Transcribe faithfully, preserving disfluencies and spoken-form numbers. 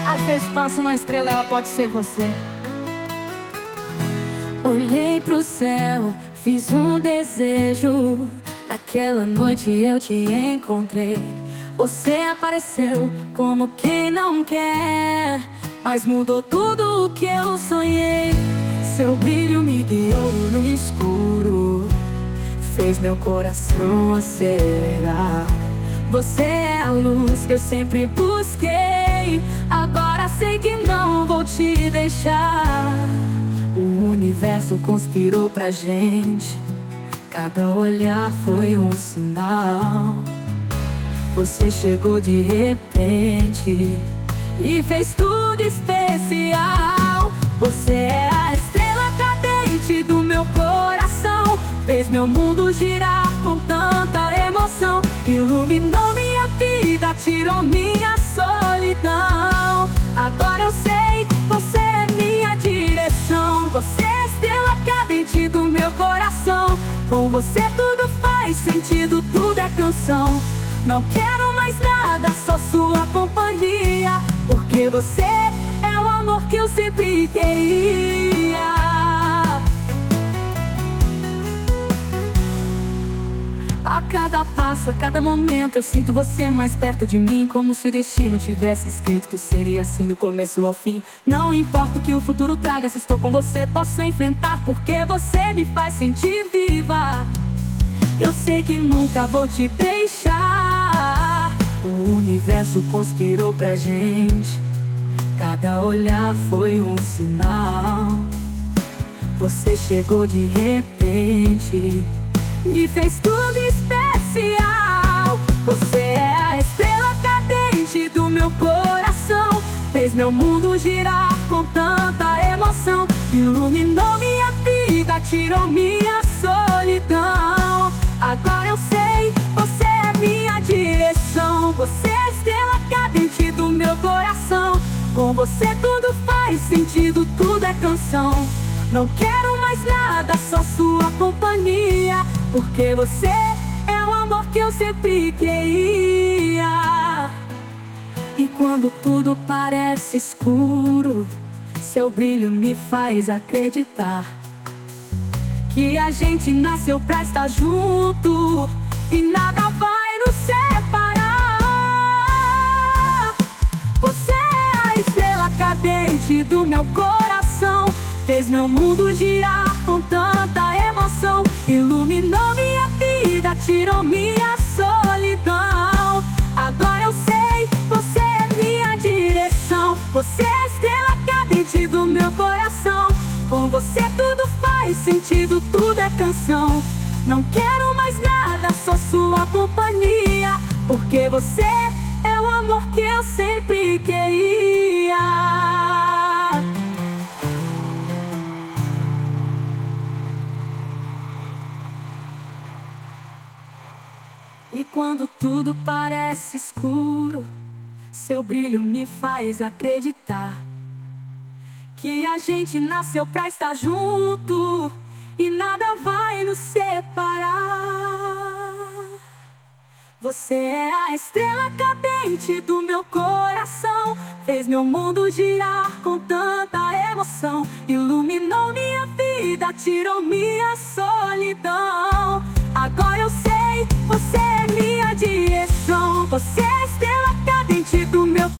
Às vezes passa uma estrela, ela pode ser você. Olhei pro céu, fiz um desejo. Naquela noite eu te encontrei. Você apareceu como quem não quer, mas mudou tudo o que eu sonhei. Seu brilho me guiou no escuro, fez meu coração acelerar. Você é a luz que eu sempre busquei. Agora sei que não vou te deixar. O universo conspirou pra gente, cada olhar foi um sinal. Você chegou de repente e fez tudo especial. Você é a estrela cadente do meu coração, fez meu mundo girar com tanta emoção. Iluminou minha vida, tirou minha solidão. Agora eu sei, você é minha direção. Você é a estrela cadente do meu coração. Com você tudo faz sentido, tudo é canção. Não quero mais nada, só sua companhia, porque você é o amor que eu sempre queria. A cada passo, a cada momento eu sinto você mais perto de mim, como se o destino tivesse escrito que seria assim do começo ao fim. Não importa o que o futuro traga, se estou com você posso enfrentar, porque você me faz sentir viva. Eu sei que nunca vou te deixar. O universo conspirou pra gente, cada olhar foi um sinal. Você chegou de repente e fez tudo especial. Você é a estrela cadente do meu coração, fez meu mundo girar com tanta emoção. Iluminou minha vida, tirou minha solidão. Agora eu sei, você é minha direção. Você é a estrela cadente do meu coração. Com você tudo faz sentido, tudo é canção. Não quero mais nada, só sua companhia, porque você é o amor que eu sempre queria. E quando tudo parece escuro, seu brilho me faz acreditar que a gente nasceu pra estar junto e nada vai nos separar. Você é a estrela cadente do meu coração, fez meu mundo girar com tanta emoção. Iluminou minha vida, tirou minha solidão. Agora eu sei, você é minha direção. Você é a estrela cadente do meu coração. Com você tudo faz sentido, tudo é canção. Não quero mais nada, só sua companhia, porque você é o amor que eu sempre queria. E quando tudo parece escuro, seu brilho me faz acreditar que a gente nasceu pra estar junto e nada vai nos separar. Você é a estrela cadente do meu coração, fez meu mundo girar com tanta emoção. Iluminou minha vida, tirou minha solidão. Agora eu sei, você é minha direção. Você é a estrela cadente